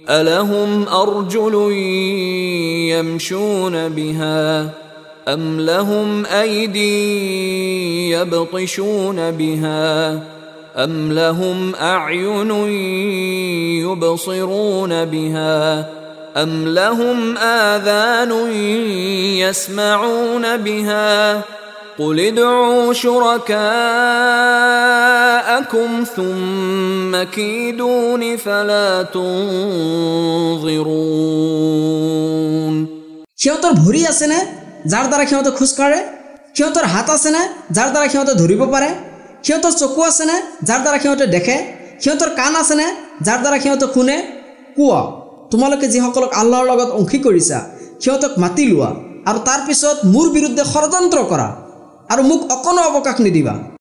ألهم أرجل يمشون بها أم لهم أيدي يبطشون بها أم لهم أعين يبصرون بها أم لهم آذان يسمعون بها قل ادعوا شركاءكم ثم كيدون فلا تنظرون সিহঁতৰ ভৰি আছে নে যাৰ দ্বাৰা সিহঁতে খোজ কাঢ়ে সিহঁতৰ হাত আছে নে যাৰ দ্বাৰা সিহঁতে ধৰিব পাৰে সিহঁতৰ চকু আছে নে যাৰ দ্বাৰা সিহঁতে দেখে সিহঁতৰ কাণ আছে নে যাৰ দ্বাৰা সিহঁতে শুনে কোৱা তোমালোকে যিসকলক আল্লাহৰ লগত অংশী কৰিছা সিহঁতক মাতি লোৱা আৰু তাৰ পিছত মোৰ বিৰুদ্ধে ষড়যন্ত্ৰ কৰা আৰু মোক অকণো অৱকাশ নিদিবা।